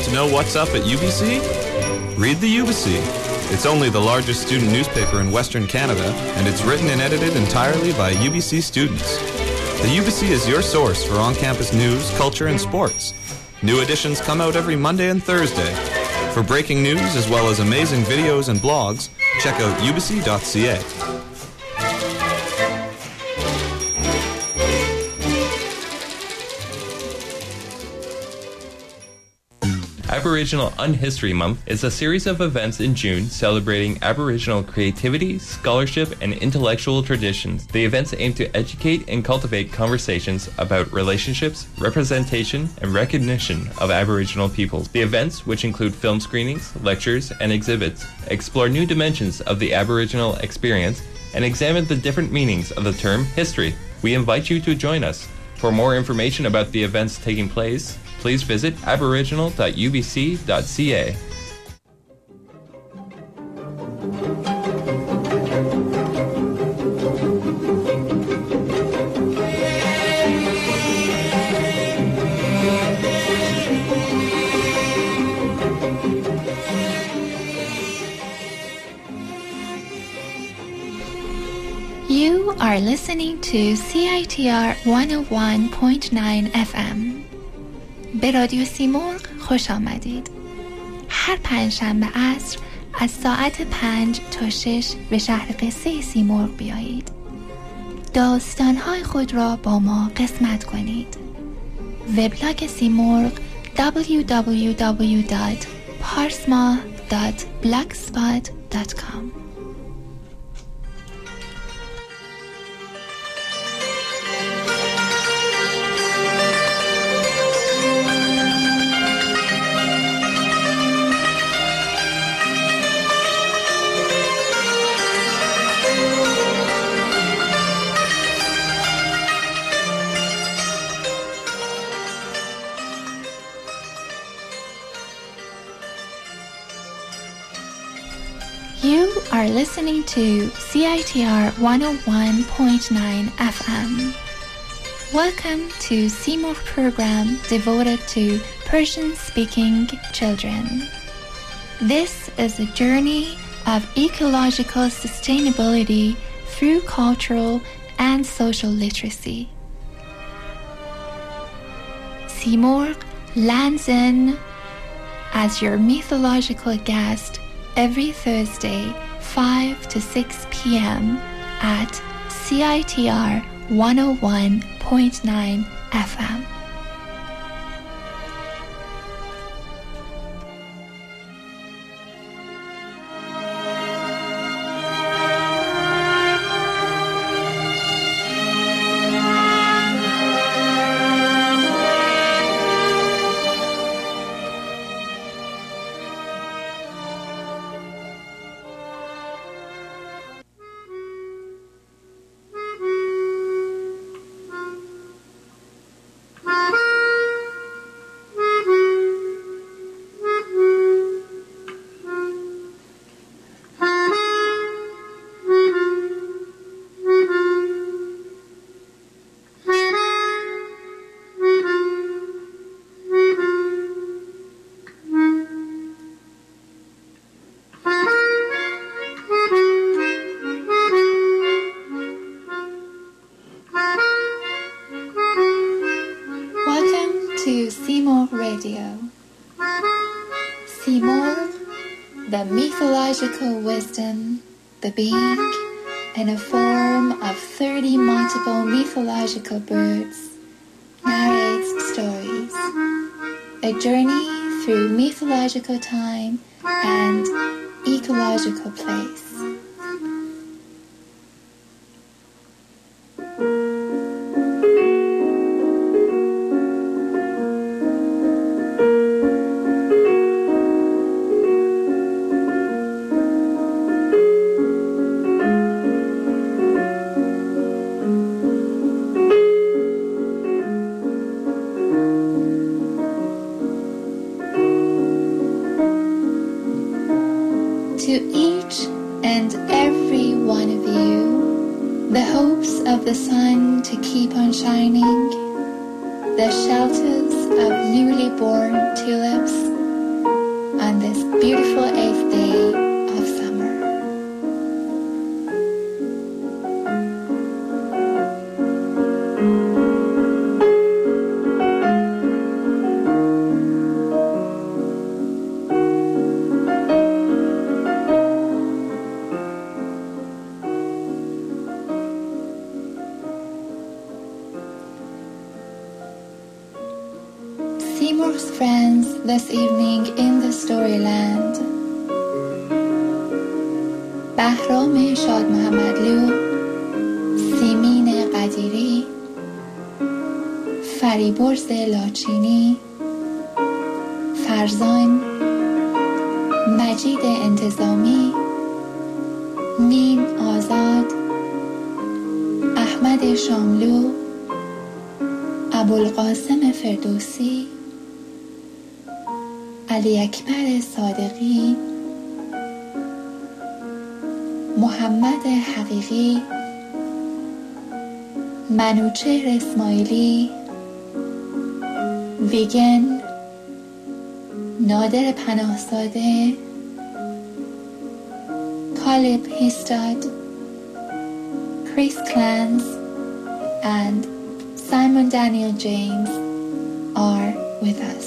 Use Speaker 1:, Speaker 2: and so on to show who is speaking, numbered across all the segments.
Speaker 1: Want to know what's up at UBC? Read the UBC. It's only the largest student newspaper in Western Canada, and it's written and edited entirely by UBC students. The UBC is your source for on-campus news, culture, and sports. New editions come out every Monday and Thursday. For breaking news as well as amazing videos and blogs, check out ubc.ca.
Speaker 2: Aboriginal Unhistory Month is a series of events in June celebrating Aboriginal creativity, scholarship, and intellectual traditions. The events aim to educate and cultivate conversations about relationships, representation, and recognition of Aboriginal peoples. The events, which include film screenings, lectures, and exhibits, explore new dimensions of the Aboriginal experience and examine the different meanings of the term history. We invite you to join us. For more information about the events taking place, please visit aboriginal.ubc.ca.
Speaker 3: You are listening to CITR 101.9 FM. به رادیو سیمرغ خوش آمدید. هر پنجشنبه عصر از ساعت 5 تا 6 به شهر قصه سیمرغ بیایید. داستان‌های خود را با ما قسمت کنید. وبلاگ سیمرغ www.parsma.blogspot.com. You are listening to CITR 101.9 FM. Welcome to Seymour program devoted to Persian-speaking children. This is a journey of ecological sustainability through cultural and social literacy. Seymour lands in as your mythological guest every Thursday, 5 to 6 p.m. at CITR 101.9 FM. The mythological wisdom, the being, in a form of 30 multiple mythological birds, narrates stories, a journey through mythological time and ecological place. To each and every one of you, the hopes of the sun to keep on shining, the shelters of newly born tulips, on this beautiful 8th day of summer. Seymour's friends this evening in the Storyland: بهرام شاد محمدلو، سیمین قدیری، فریبرز لاچینی، فرزان، مجید انتظامی، میم آزاد، احمد شاملو، ابوالقاسم فردوسی، علی اکبر صادقی، محمد حقیقی، منوچهر اسماعیلی، ویگن، نادر پناهزاده، کالب هیستاد، کریس کلانز and Simon Daniel James are with us.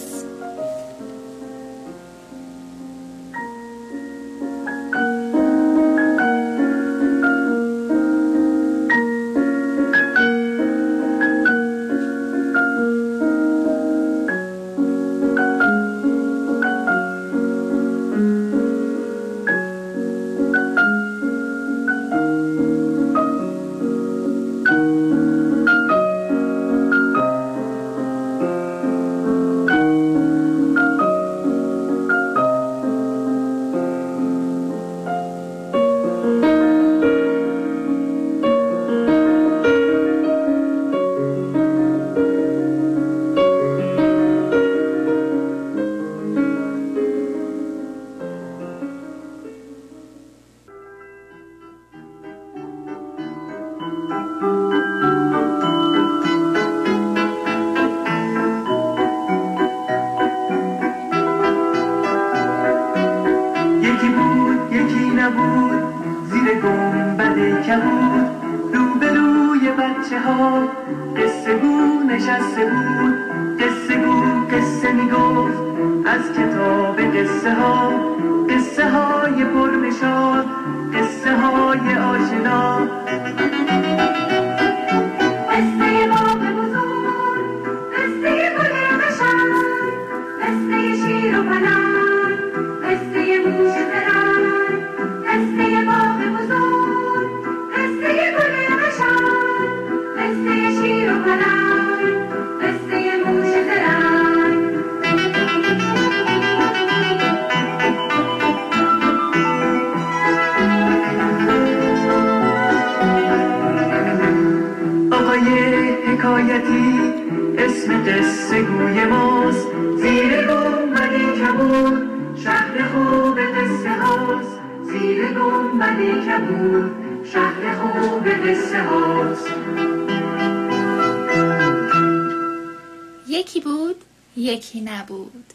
Speaker 3: یکی بود یکی نبود.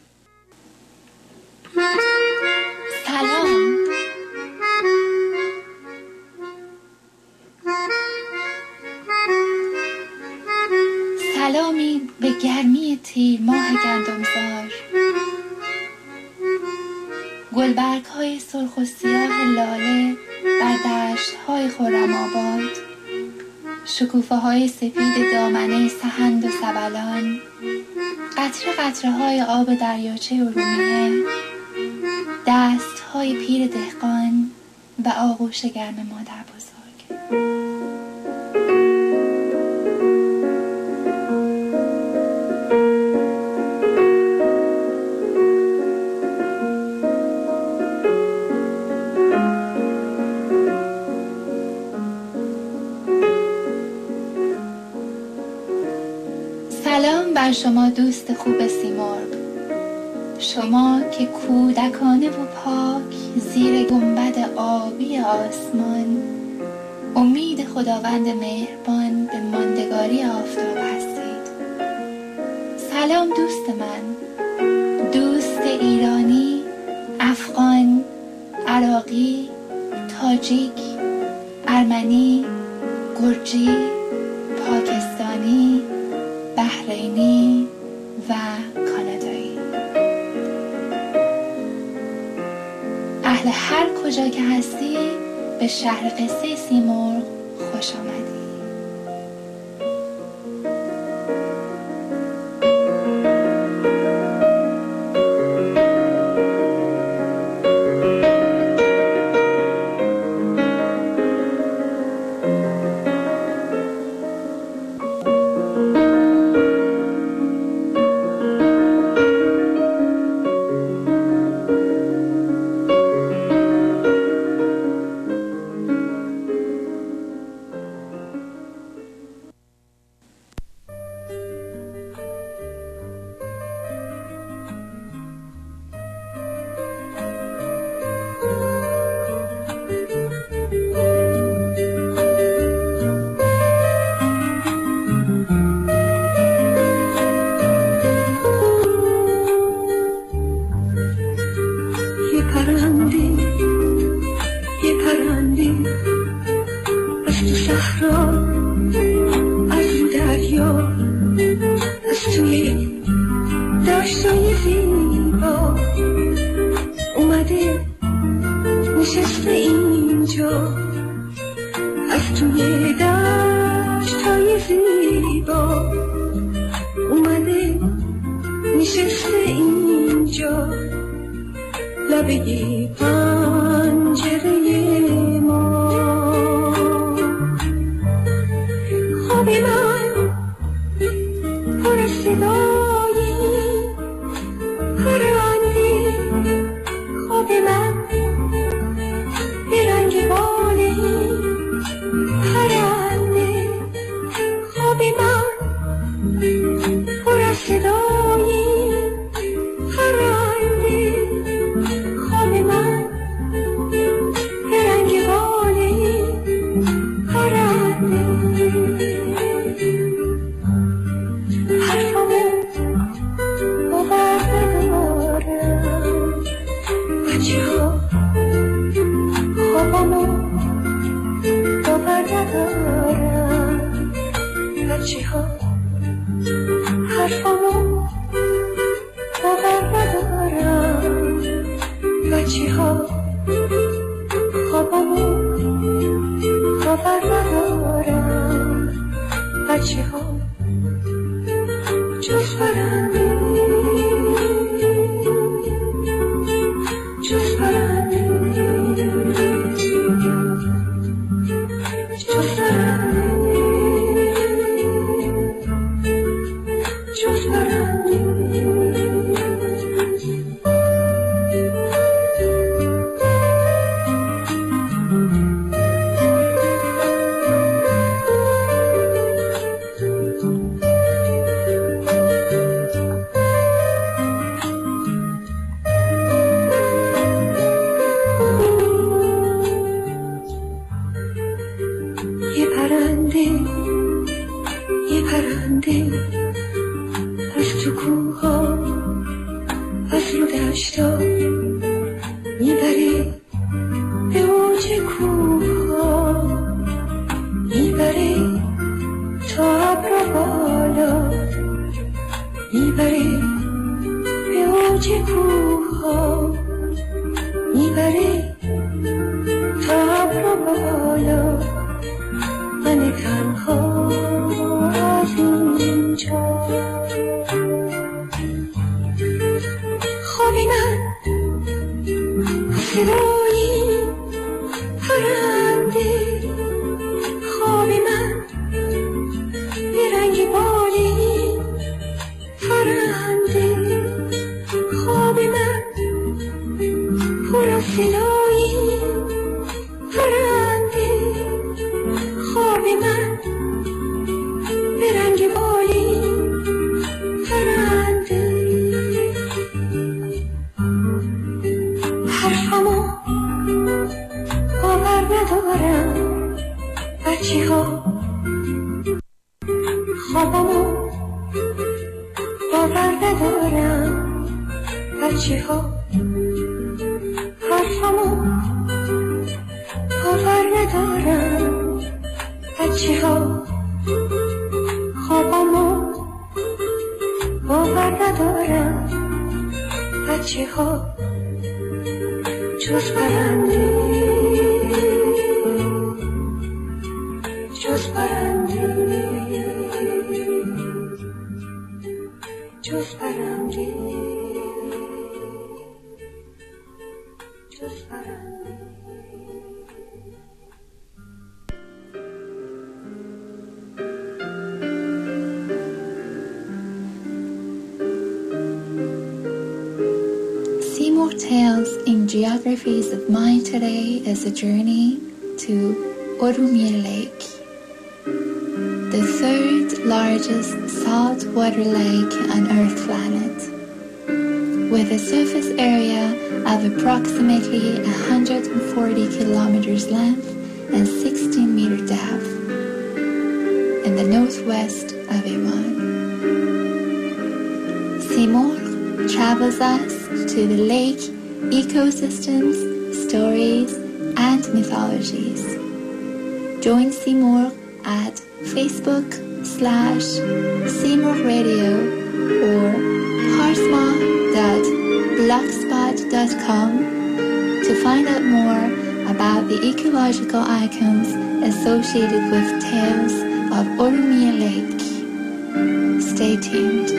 Speaker 3: سلام. سلامی به گرمی تیر ماه گندمزار. گلبرگ های سرخ و سیاه لاله بر دشت های خرم آباد، شکوفه های سفید دامنه سهند و سبلان، قطره قطره های آب دریاچه ارومیه، دست های پیر دهقان و آغوش گرم مادر بزرگ. سلام بر شما دوست خوب سیمرغ، شما که کودکانه و پاک زیر گنبد آبی آسمان امید خداوند مهربان به ماندگاری آفتاب هستید. سلام دوست من، دوست ایرانی عراقی، تاجیک، ارمنی، گرجی، پاکستانی، بحرینی و کانادایی. اهل هر کجا که هستی به شهر قصه سیمرغ خوش آمدی.
Speaker 4: ندارم هرچی ها خوابمو باور ندارم هرچی ها جز پرنده جز پرنده جز پرنده جز پرنده.
Speaker 3: Seymour Tales in Geographies of Mind today is a journey to Oromia Lake, the third largest saltwater lake on Earth planet, with a surface area of approximately 140 kilometers length and 16 meter depth in the northwest of Iran. Seymour travels us to the lake ecosystems, stories, and mythologies. Join Seymour at Facebook/Seymour Radio or parsma.blogspot.com to find out more about the ecological icons associated with Tales of Oromia Lake. Stay tuned.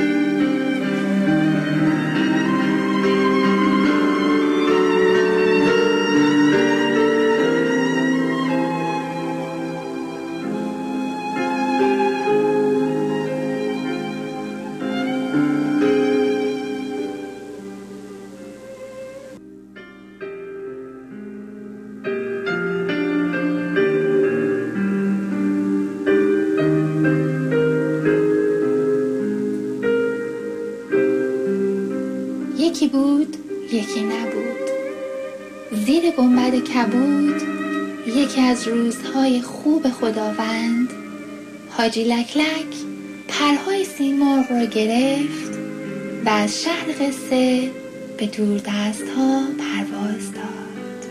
Speaker 3: یکی بود یکی نبود. زیر گنبد کبود یکی از روزهای خوب خداوند حاجی لکلک پرهای سیمرغ را گرفت و از شهر قصه به دوردست‌ها پرواز داد.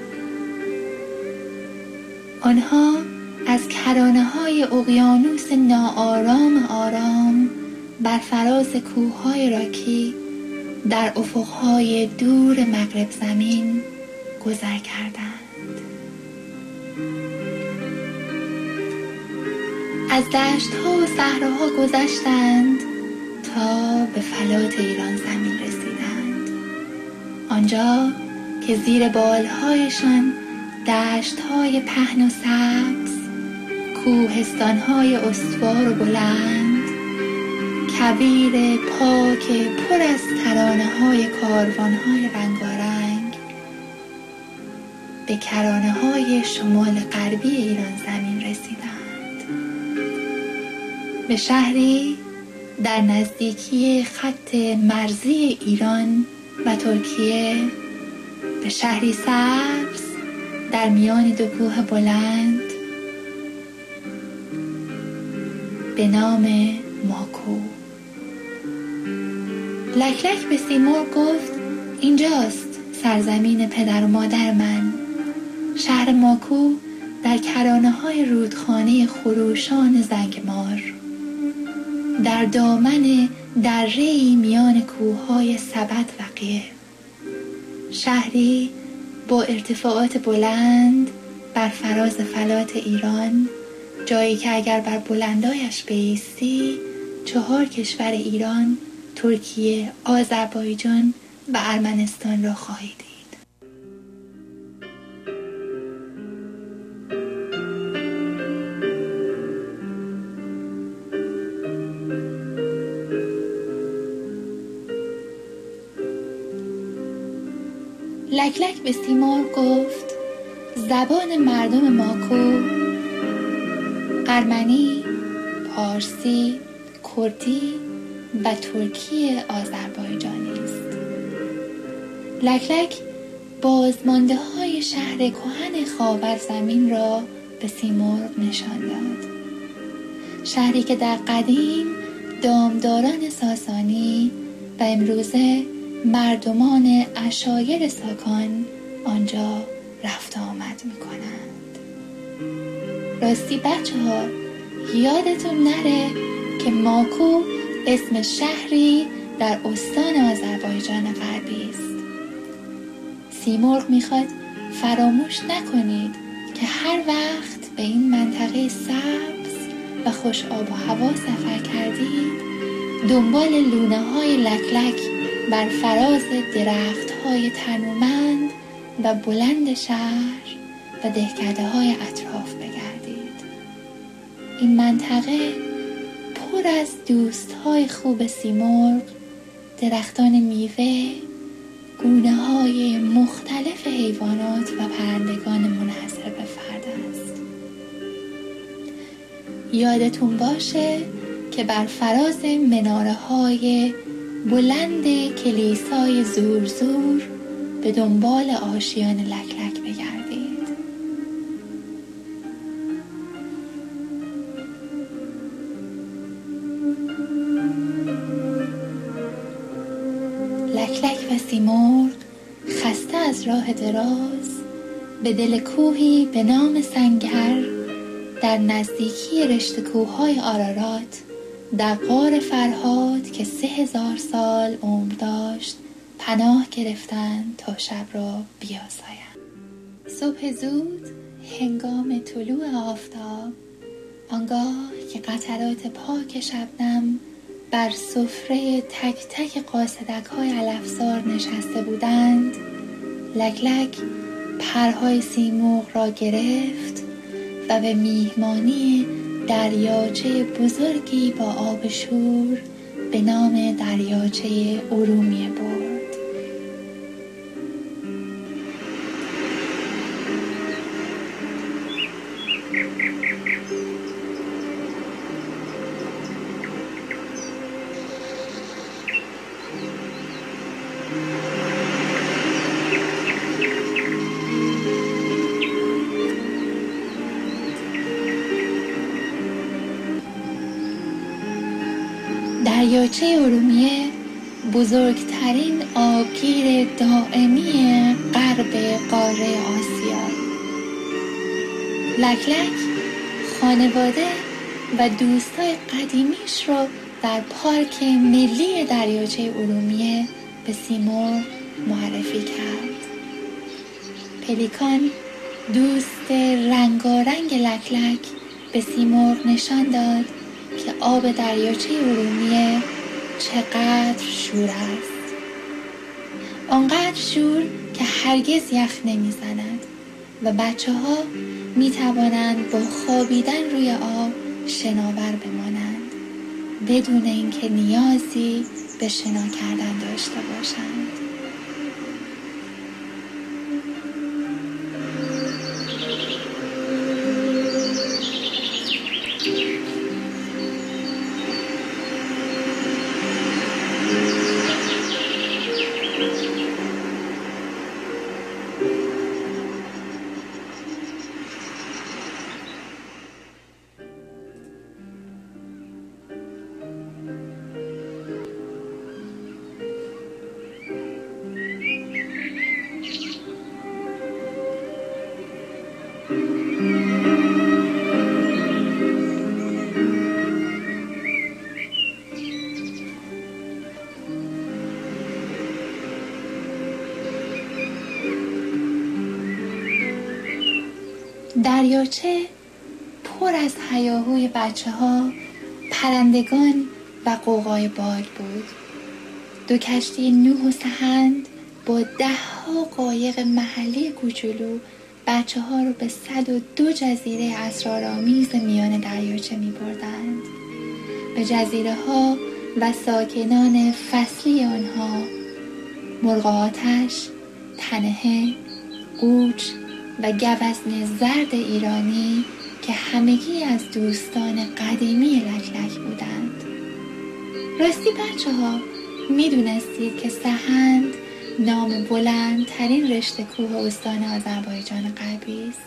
Speaker 3: آنها از کرانه‌های اقیانوس آرام بر فراز کوه‌های راکی در افقهای دور مغرب زمین گذر کردند. از دشت‌ها و صحراها گذشتند تا به فلات ایران زمین رسیدند. آنجا که زیر بالهایشان دشت‌های پهن و سبز، کوهستان‌های استوار و بلند، کویر پاک پر از ترانه‌های کاروان‌های رنگارنگ به کرانه‌های شمال غربی ایران زمین رسیدند. به شهری در نزدیکی خط مرزی ایران و ترکیه، به شهری سبز در میان دو کوه بلند به نام ماکو. لکلک به سیمرغ گفت اینجاست سرزمین پدر و مادر من. شهر ماکو در کرانه‌های رودخانه خروشان زنگمار، در دامن دره‌ای میان کوه‌های سبد و قیه. شهری با ارتفاعات بلند بر فراز فلات ایران، جایی که اگر بر بلندایش بایستی 4 کشور ایران، ترکیه، آذربایجان و ارمنستان را خواهی دید. لکلک به سیمرغ گفت زبان مردم ماکو ارمنی، پارسی، کردی و ترکی آذربایجانی است. لکلک بازمانده های شهر کهن خاورزمین را به سیمرغ نشان داد. شهری که در قدیم دامداران ساسانی و امروزه مردمان عشایر ساکان آنجا رفت آمد می کنند. راستی بچه ها، یادتون نره که ماکو اسم شهری در استان آذربایجان غربی است. سیمرغ میخواد فراموش نکنید که هر وقت به این منطقه سبز و خوش آب و هوا سفر کردید، دنبال لونه های لکلک بر فراز درخت های تنومند و بلند شهر و دهکده های اطراف بگردید. این منطقه پر از دوست های خوب سیمرغ، درختان میوه، گونه های مختلف حیوانات و پرندگان منحصر به فرد است. یادتون باشه که بر فراز مناره های بلند کلیسای زور زور به دنبال آشیان لکلک بگردید. لکلک و سیمرغ خسته از راه دراز به دل کوهی به نام سنگر در نزدیکی رشته کوههای آرارات در غار فرهاد که 3000 سال عمر داشت پناه گرفتند تا شب را بیاسایند. صبح زود هنگام طلوع آفتاب، آنگاه که قطرات پاک شبنم بر سفره تک تک قاصدک های علفزار نشسته بودند، لکلک پرهای سیمرغ را گرفت و به میهمانی دریاچه بزرگی با آب شور به نام دریاچه ارومیه برد. دریاچه ارومیه بزرگترین آبگیر دائمی غرب قاره آسیا. لکلک خانواده و دوستای قدیمیش رو در پارک ملی دریاچه ارومیه به سیمرغ معرفی کرد. پلیکان دوست رنگارنگ لکلک به سیمرغ نشان داد که آب دریاچه ارومیه چقدر شور است. آنقدر شور که هرگز یخ نمیزند و بچه ها می توانند با خوابیدن روی آب شناور بمانند بدون اینکه نیازی به شنا کردن داشته باشند. دریاچه پر از هیاهوی بچه ها، پرندگان و قوقای باد بود. 2 کشتی نوح و سهند با 10 قایق محلی کوچولو بچه ها رو به 102 جزیره اسرارآمیز میان دریاچه می بردند. به جزیره ها و ساکنان فصلی آنها، مرغ آتش، تنهه، قوچ و گوزن زرد ایرانی که همگی از دوستان قدیمی لکلک بودند. راستی بچه ها می دونستید که سهند نام بلندترین رشته کوه استان آذربایجان غربی است؟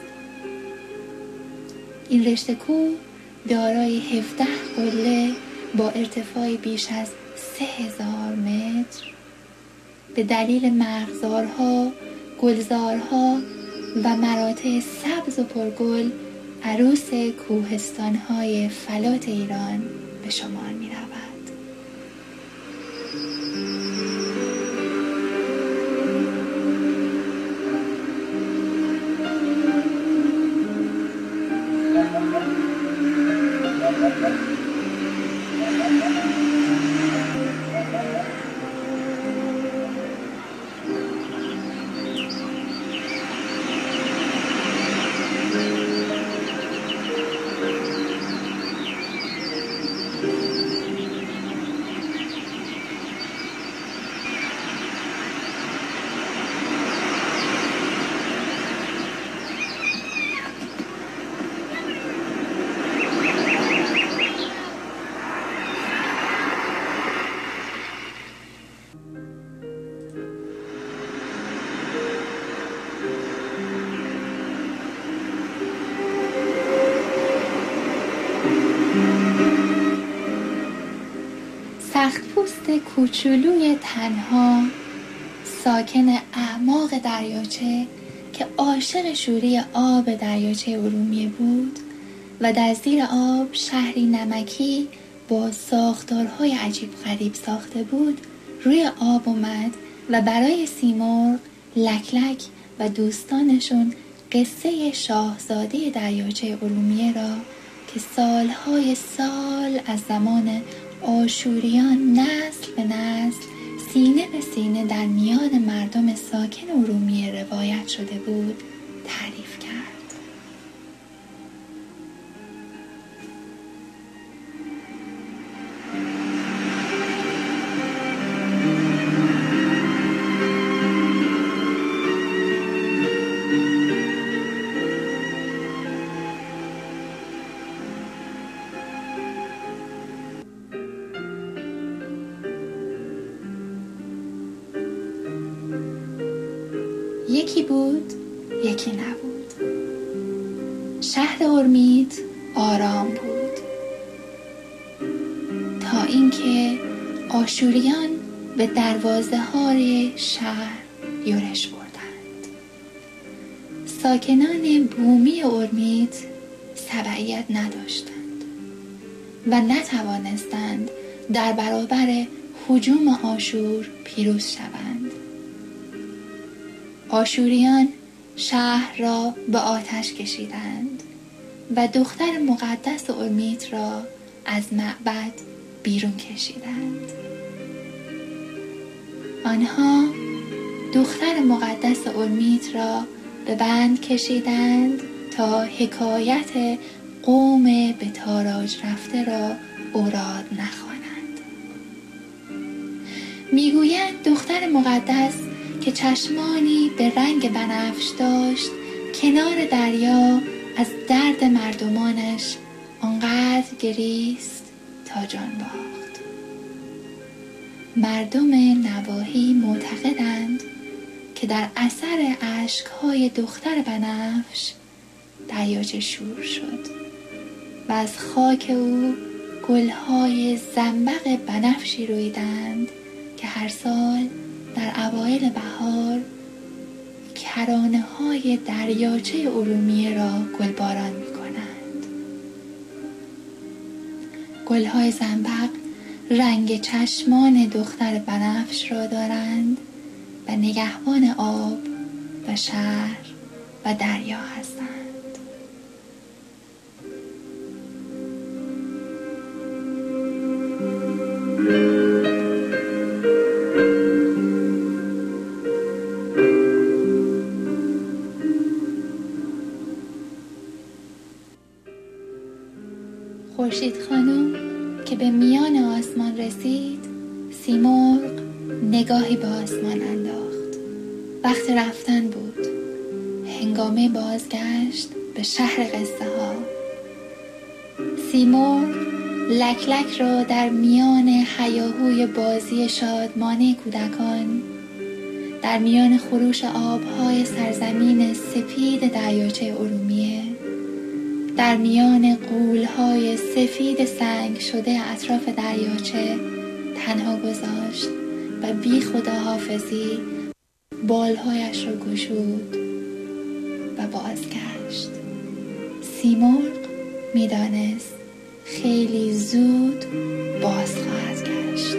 Speaker 3: این رشته کوه دارای 17 قله با ارتفاع بیش از 3000 متر به دلیل مرغزارها، گلزارها و مراتع سبز و پرگل عروس کوهستان‌های فلات ایران به شمار می‌رود. سخت‌پوست کوچولوی تنها، ساکن اعماق دریاچه که عاشق شوری آب دریاچه ارومیه بود و در زیر آب شهری نمکی با ساختارهای عجیب غریب ساخته بود، روی آب اومد و برای سیمرغ، لکلک و دوستانشون قصه شاهزاده دریاچه ارومیه را که سالهای سال از زمان آشوریان نسل به نسل، سینه به سینه در میان مردم ساکن ارومیه روایت شده بود تعریف کرد. یکی بود، یکی نبود. شهر اورمیت آرام بود تا اینکه آشوریان به دروازه های شهر یورش بردند. ساکنان بومی اورمیت تبعیت نداشتند و نتوانستند در برابر هجوم آشور پیروز شوند. آشوریان شهر را به آتش کشیدند و دختر مقدس اورمیت را از معبد بیرون کشیدند. آنها دختر مقدس اورمیت را به بند کشیدند تا حکایت قوم به تاراج رفته را اوراد نخوانند. میگویند دختر مقدس که چشمانی به رنگ بنفش داشت، کنار دریا از درد مردمانش آنقدر گریست تا جان باخت. مردم نواحی معتقدند که در اثر اشک‌های دختر بنفش دریاچه شور شد و از خاک او گل‌های زنبق بنفشی رویدند که هر سال در اوایل بهار کرانه‌های دریاچه ارومیه را گلباران می‌کنند. گل‌های زنبق رنگ چشمان دختر بنفش را دارند و نگهبان آب و شهر و دریا هستند. خورشید خانم که به میان آسمان رسید، سیمرغ نگاهی به آسمان انداخت. وقت رفتن بود، هنگامه بازگشت به شهر قصه ها. سیمرغ لکلک را در میان هیاهوی بازی شادمانه کودکان، در میان خروش آبهای سرزمین سپید دریاچه ارومیه، در میان غول‌های سفید سنگ شده اطراف دریاچه تنها گذاشت و بی خداحافظی بالهایش را گشود و بازگشت. سیمرغ میدانست خیلی زود باز خواهد گشت.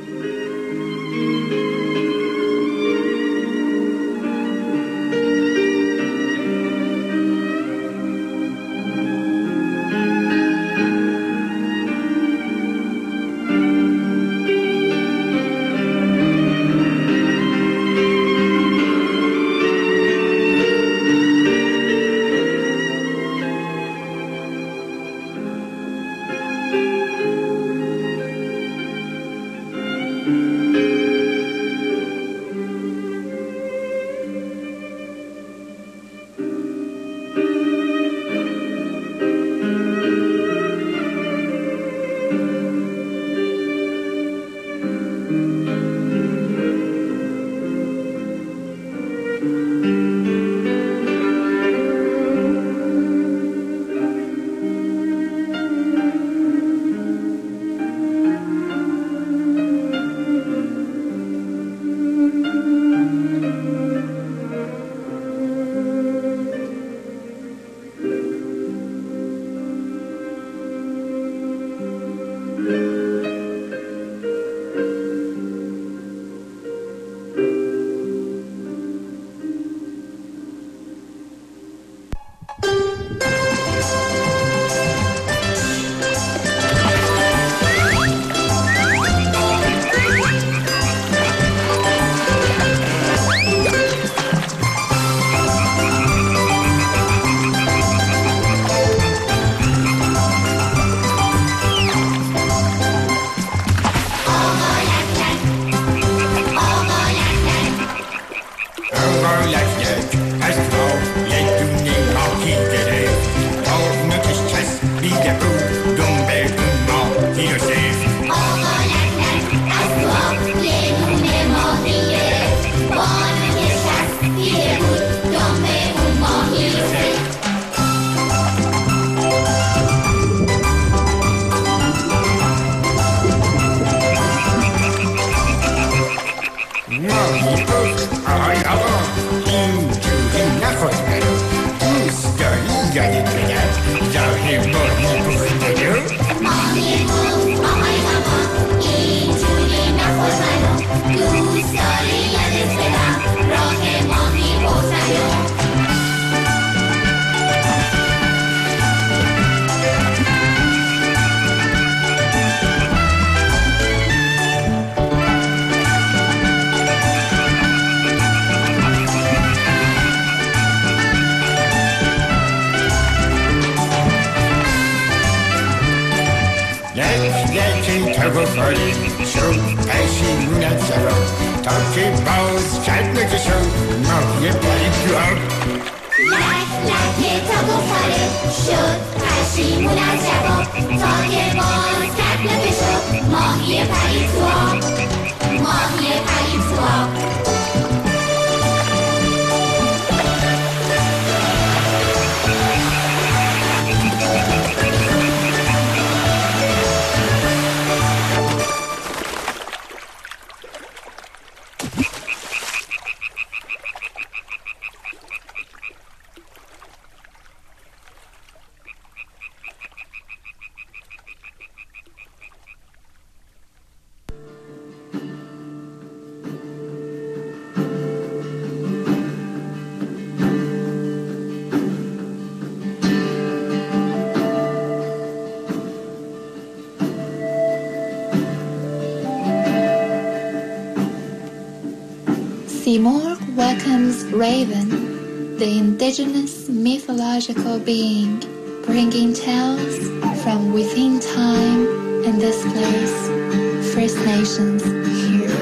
Speaker 3: Simorgh welcomes Raven, the indigenous mythological being, bringing tales from within time in this place. First Nations here.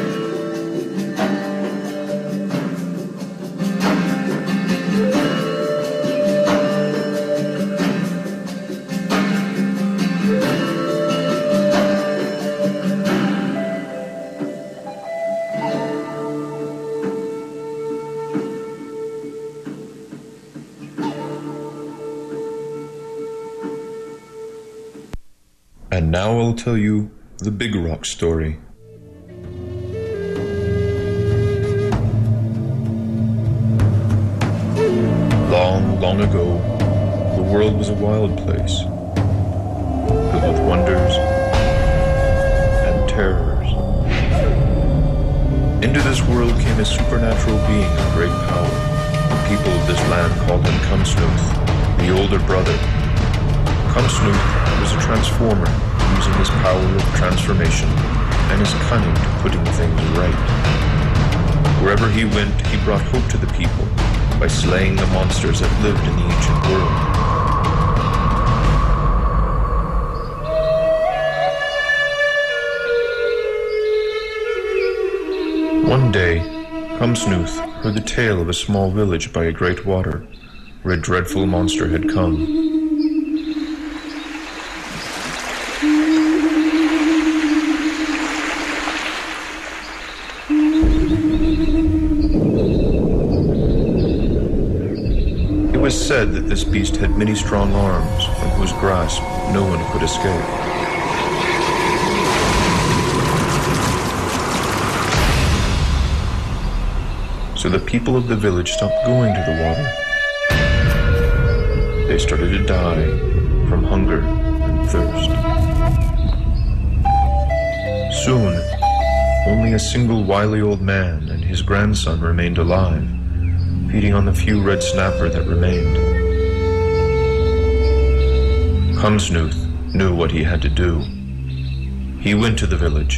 Speaker 5: And now I'll tell you the Big Rock story. Long, long ago, the world was a wild place, filled with wonders and terrors. Into this world came a supernatural being of great power. The people of this land called him Kumsnuth, the older brother. Kumsnuth was a transformer, using his power of transformation and his cunning to putting things right. Wherever he went, he brought hope to the people by slaying the monsters that lived in the ancient world. One day, Kumsnuth heard the tale of a small village by a great water, where a dreadful monster had come. It was said that this beast had many strong arms, from whose grasp no one could escape. So the people of the village stopped going to the water. They started to die from hunger and thirst. Soon, only a single wily old man and his grandson remained alive, feeding on the few red snapper that remained. Kumsnuth knew what he had to do. He went to the village.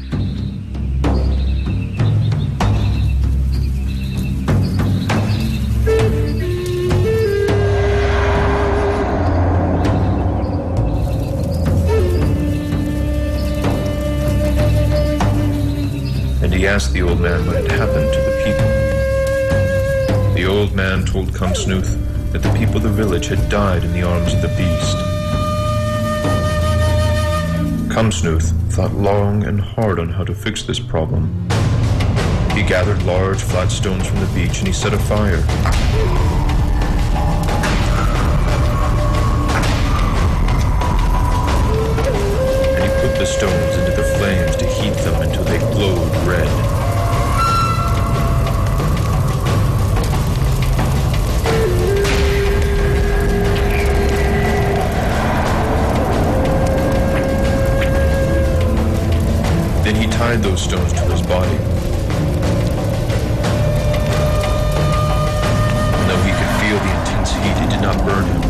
Speaker 5: And he asked the old man what had happened to the people. The old man told Kumsnuth that the people of the village had died in the arms of the beast. Kumsnuth thought long and hard on how to fix this problem. He gathered large flat stones from the beach and he set a fire. And he put the stones into the flames to heat them until they glowed red. Then he tied those stones to his body. And though he could feel the intense heat, it did not burn him.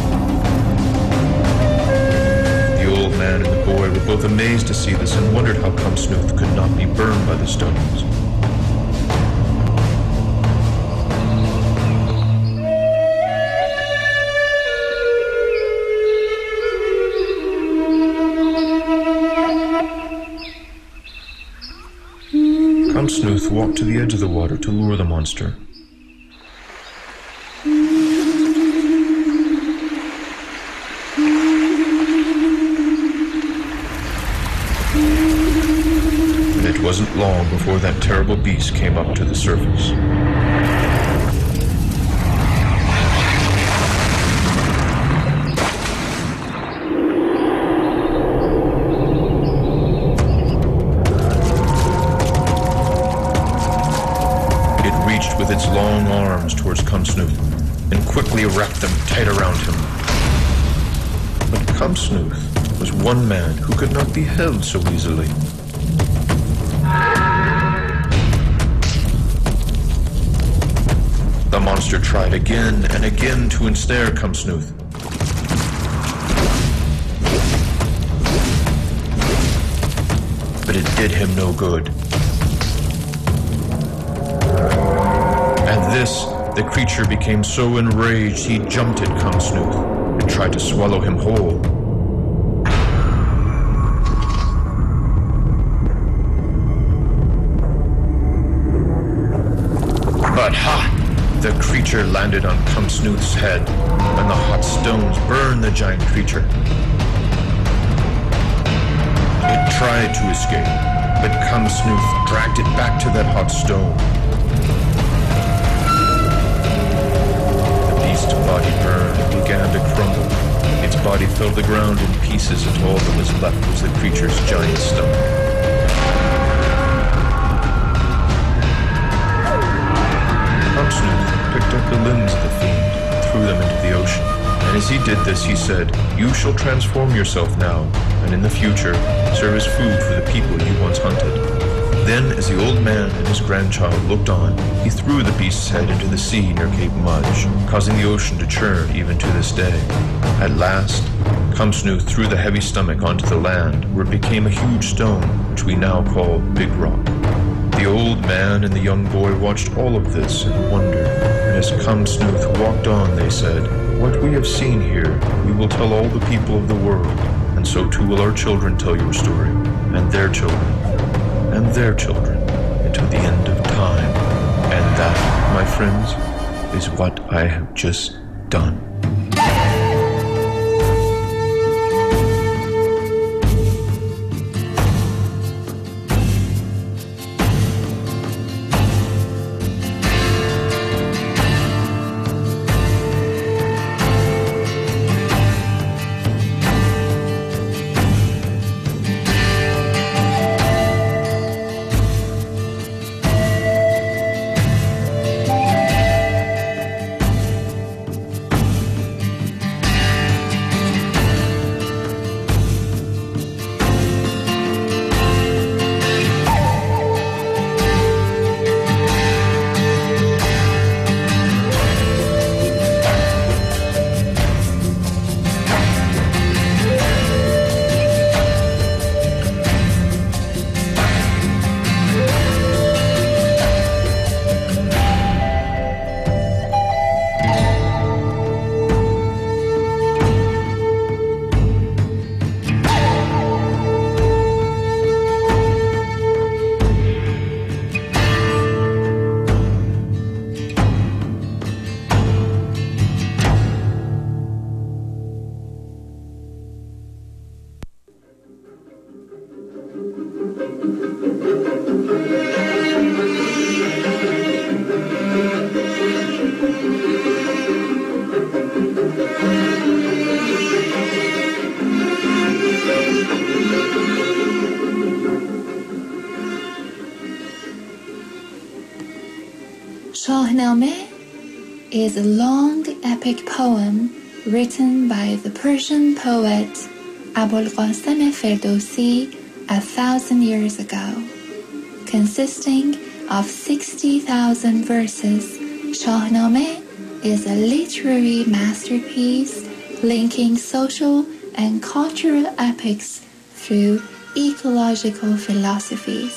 Speaker 5: The old man and the boy were both amazed to see this and wondered how Kumsnuth could not be burned by the stones. Kumsnuth walked to the edge of the water to lure the monster. And it wasn't long before that terrible beast came up to the surface. With its long arms towards Kumsnuth and quickly wrapped them tight around him. But Kumsnuth was one man who could not be held so easily. The monster tried again and again to ensnare Kumsnuth. But it did him no good. At this, the creature became so enraged he jumped at Kumsnuth and tried to swallow him whole. But ha! The creature landed on Kumsnuth's head, and the hot stones burned the giant creature. It tried to escape, but Kumsnuth dragged it back to that hot stone. The body burned and began to crumble. Its body fell to the ground in pieces, and all that was left was the creature's giant stomach. Kumsnuth picked up the limbs of the fiend and threw them into the ocean, and as he did this, he said, "You shall transform yourself now, and in the future serve as food for the people you once hunted." Then, as the old man and his grandchild looked on, he threw the beast's head into the sea near Cape Mudge, causing the ocean to churn even to this day. At last, Cumsnooth threw the heavy stomach onto the land, where it became a huge stone, which we now call Big Rock. The old man and the young boy watched all of this in wonder, and as Cumsnooth walked on, they said, "What we have seen here, we will tell all the people of the world, and so too will our children tell your story, and their children, and their children, until the end of time." And that, my friends, is what I have just done.
Speaker 3: Shahnameh is a long epic poem written by the Persian poet Abul Qasim Ferdowsi 1,000 years ago. Consisting of 60,000 verses, Shahnameh is a literary masterpiece linking social and cultural epics through ecological philosophies.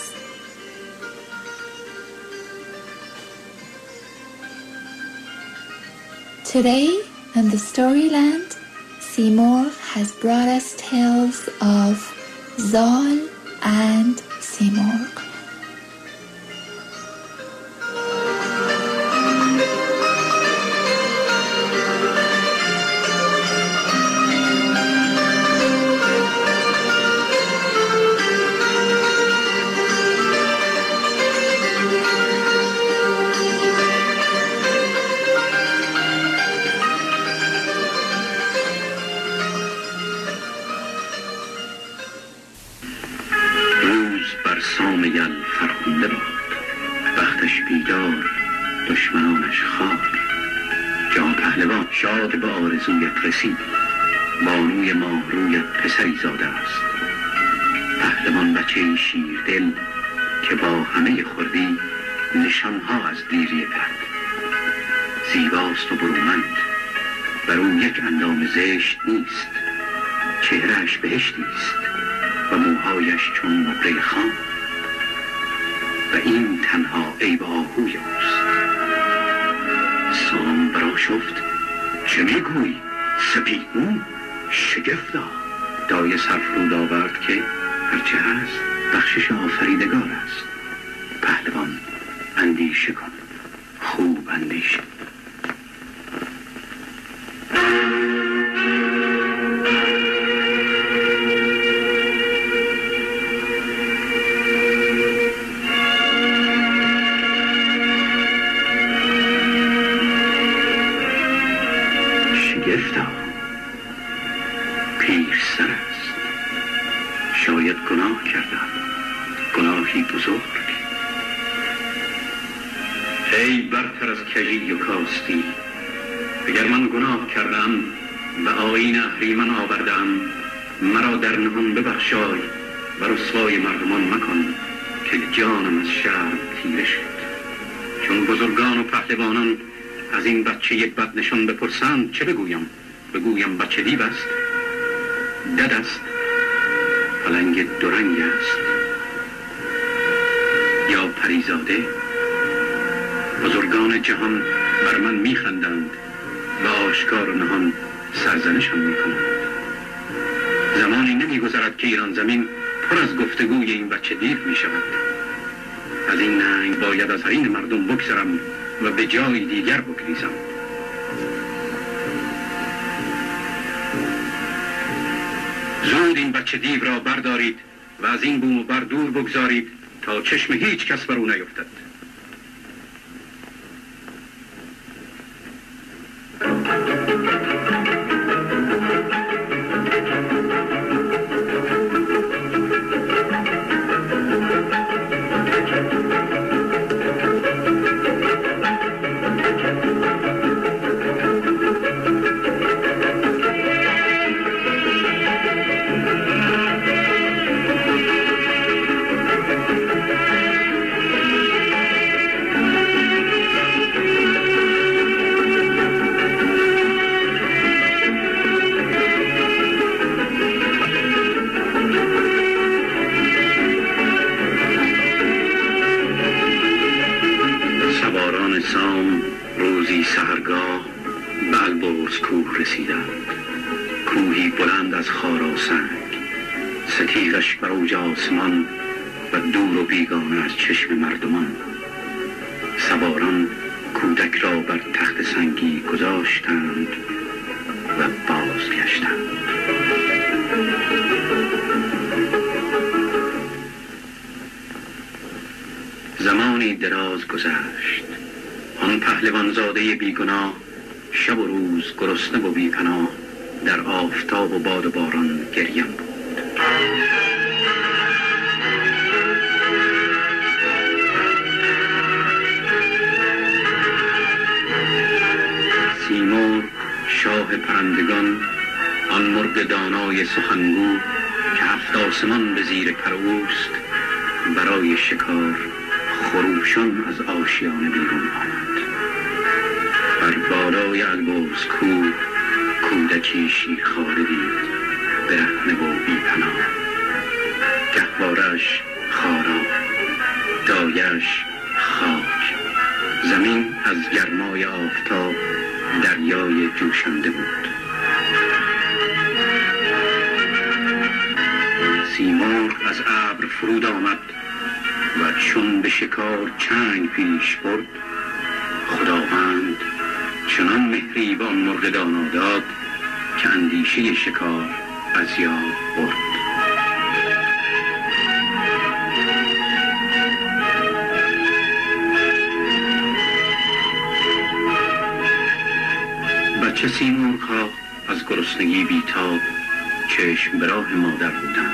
Speaker 3: Today, in the Storyland, Seymour has brought us tales of Zal and Seymour.
Speaker 6: رسید بانوی ماهرویت پسری زاده است. پهلوان بچه شیردل که با همه خردی نشانها از دیری پد زیباست و برومند، بر او یک اندام زشت نیست، چهرهش بهشتی است و موهایش چون مبره خام و این تنها عیب آهوی اوست. سام برا شفت چه میگویی؟ سپیدمون شگفتا دایه سرفرود آورد که هرچه هست بخشش آفریدگار است. پهلوان اندیشه کن، خوب اندیشه. شگفتا پیر سر است، شاید گناه کردم، گناهی بزرگ. ای برتر از کژی و کاستی، اگر من گناه کردم به آیین اهریمن آوردم، مرا در نهان ببخشای و رسوای مردمان مکن که جانم از شرم تیره شد. چون بزرگان و پهلوانان از این بچه بدنشان بپرسند چه بگویم؟ بگویم بچه دیو است، دد است، پلنگ دورنگ است یا پریزاده؟ بزرگان جهان بر من میخندند و آشکار و نهان سرزنشم میکنند. زمانی نمیگذرد که ایران زمین پر از گفتگوی این بچه دیو میشود. از این ننگ باید از حریم مردم بگذرم و به جای دیگر بگریزم. زود این بچه دیو را بردارید و از این بوم و بر دور بگذارید تا چشم هیچ کس بر او نیفتد. سام روزی سحرگاه به البرز کوه رسیدند. کوهی بلند از خاراسنگ، ستیرش بر اوج آسمان و دور و بیگانه از چشم مردمان. سواران کودک را بر تخت سنگی گذاشتند و بازگشتند. زمانی دراز گذشت. آن پهلوانزاده بیگناه شب و روز گرسنه و بی‌پناه در آفتاب و باد و باران گریم بود. سیمرغ شاه پرندگان، آن مرغ دانای سخنگو که هفت آسمان به زیر پر اوست، برای شکار خروشان از آشیانه بیرون آمد. بر بالای البرز کوه کودکی شیرخواره دید، برهنه و بی‌پناه. گهواره‌اش خارا، دایه‌اش خاک، زمین از گرمای آفتاب دریای جوشنده بود. سیمرغ از ابر فرود آمد و چون به شکار چنگ پیش برد، خداوند چنان مهری به آن مرغ دانا داد که اندیشه شکار از یاد برد. بچه سیمرغ‌ها از گرسنگی بیتاب چشم به راه مادر بودند.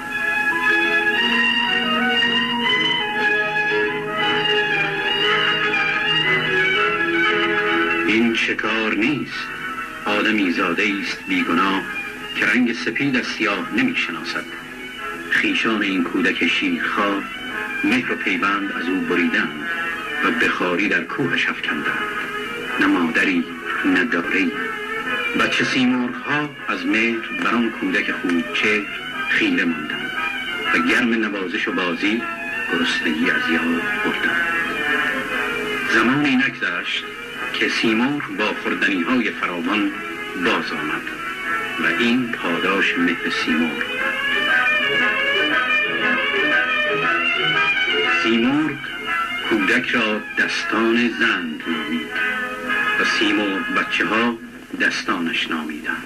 Speaker 6: این شکار نیست، آدمی زاده است بیگناه که رنگ سپید از سیاه نمی شناسد. خیشان این کودک شیرخوار مهر و پیوند از او بریدند و بخاری در کوهش افکندند. نه مادری نه داری. بچه سیمرغ‌ها از مهر بر آن کودک خوبچهر خیره ماندند و گرم نوازش و بازی گرسنگی از یاد بردند. زمانی نگذشت که سیمرغ با خوردنی‌های فراوان باز آمد و این پاداش مهر سیمرغ. سیمرغ کودک را دستان زند نامید و سیمرغ بچه ها دستانش نامیدند.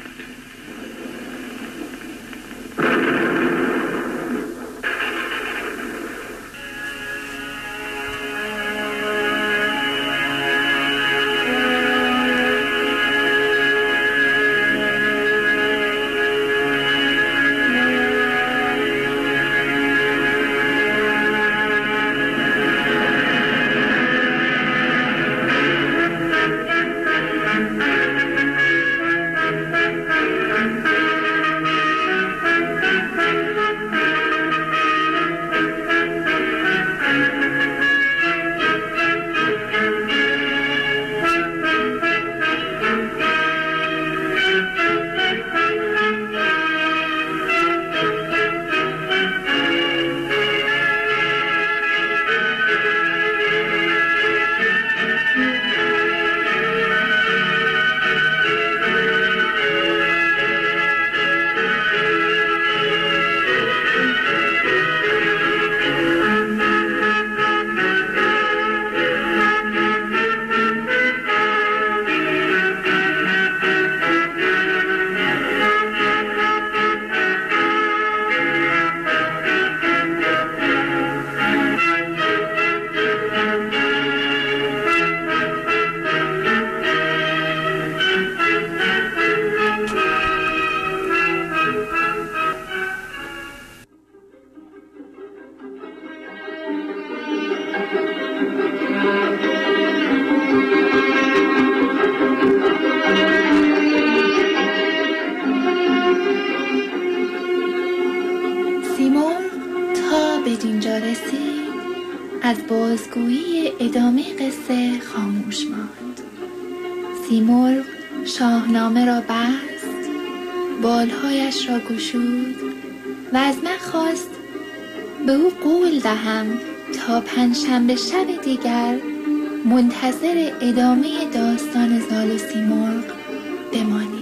Speaker 3: از بازگویی ادامه قصه خاموش ماند. سیمرغ شاهنامه را بست، بالهایش را گشود و از من خواست به او قول دهم تا پنجشنبه شب دیگر منتظر ادامه داستان زال و سیمرغ بمانیم.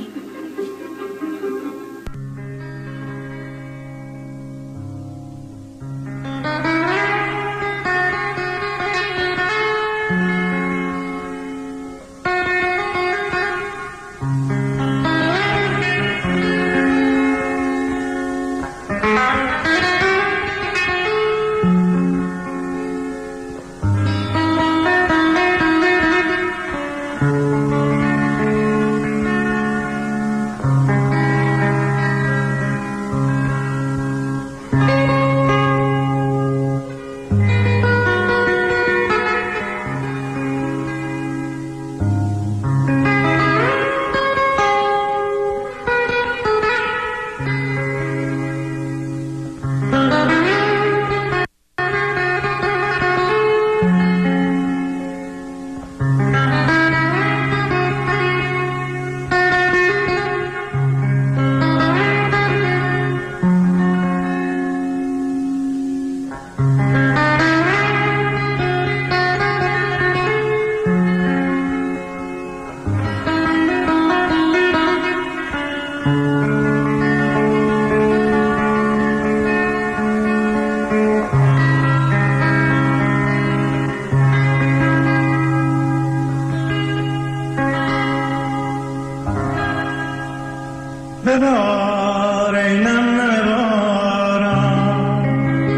Speaker 7: ببار ای نم باران،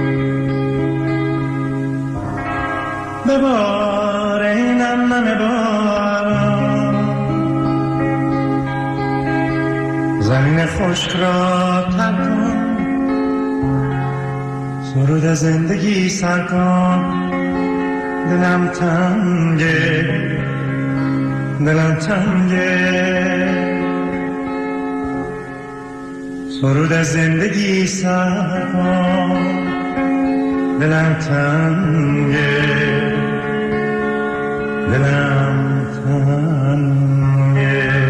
Speaker 7: ببار ای نم باران، زمین خشک را تر کن، سرود زندگی سر کن. دلم تنگه، دلم تنگه، سرود از زندگی سر کن. دلم تنگه، دلم تنگه.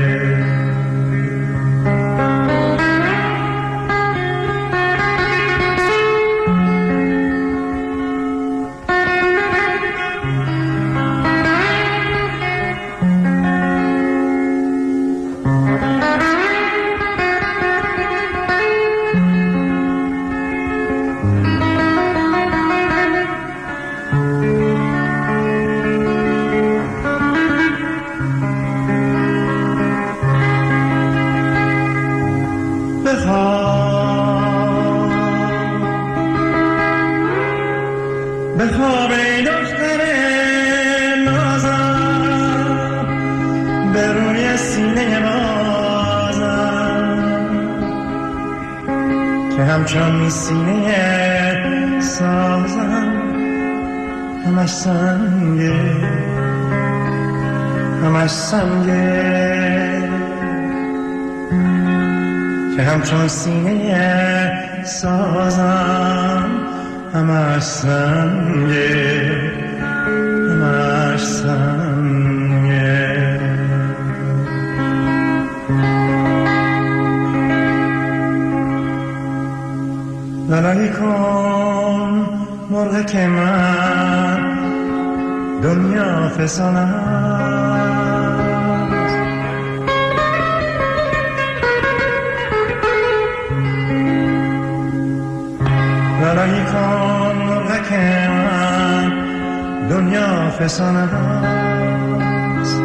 Speaker 7: بخواب ای دختر نازم، به روی سینه بازم، که همچون سینه سازم. همش سنگه، همش سنگه، که همچون سینه سازم. همش سنگه، همش سنگه. لالایی کن مرغ که من دنیا فسان است. لالایی کن مرغ که من دنیا فسان است.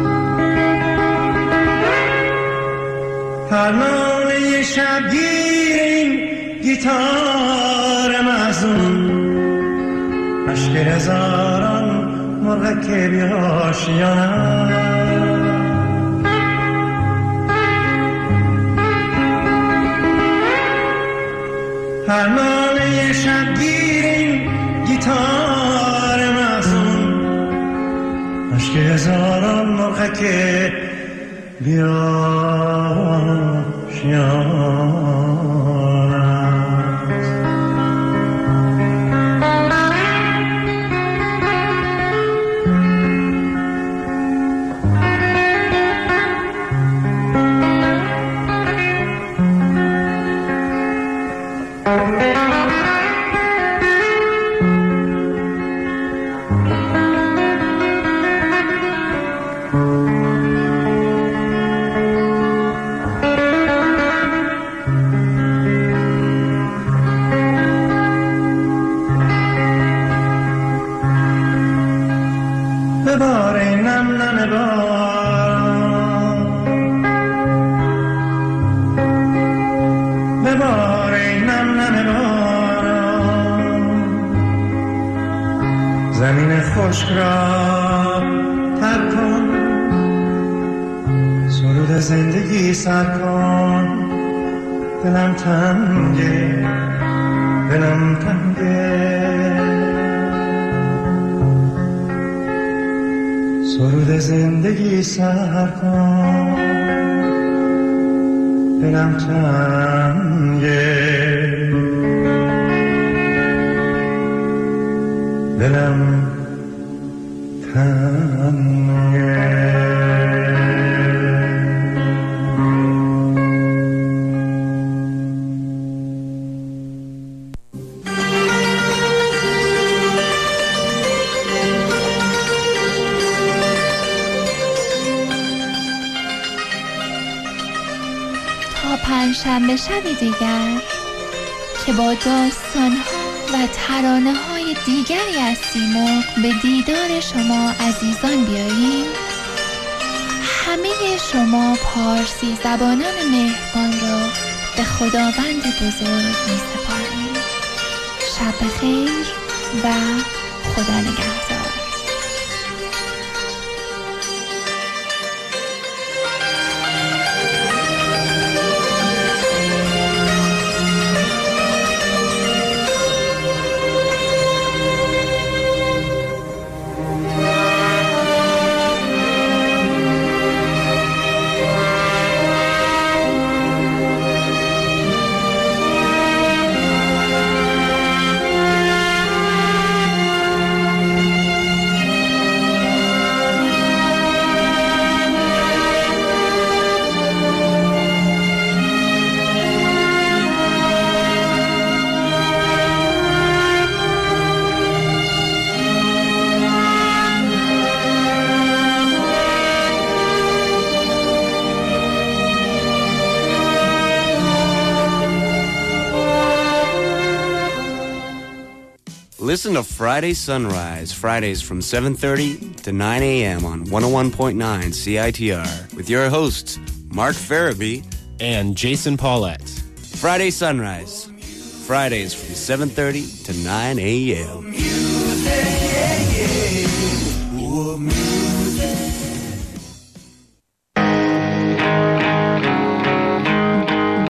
Speaker 7: هر ناله شبگیر گیتار محزون، عشق هزاران مرغ که بیاشیانم. هر ناله شبگیر گیتار محزون، عشق هزاران مرغ که بیاشیانم. بباره نم نم باران بباره نم نم باران زمین خشک را تر کن سرود زندگی سر کن دلم تنگه دلم تنگه سرود زندگی سر کن دلم تنگه دلم تنگه
Speaker 3: پنجشنبه شبی دیگر که با داستان‌ها و ترانه‌های دیگری از سیمرغ به دیدار شما عزیزان بیاییم. همه شما پارسی زبانان مهربان را به خداوند بزرگ می‌سپاریم. شب بخیر و خدا نگهدار.
Speaker 8: Listen to Friday Sunrise, Fridays from 7:30 to 9 a.m. on 101.9 CITR with your hosts, Mark Farabee
Speaker 9: and Jason Paulette.
Speaker 8: Friday Sunrise, Fridays from 7:30 to 9 a.m.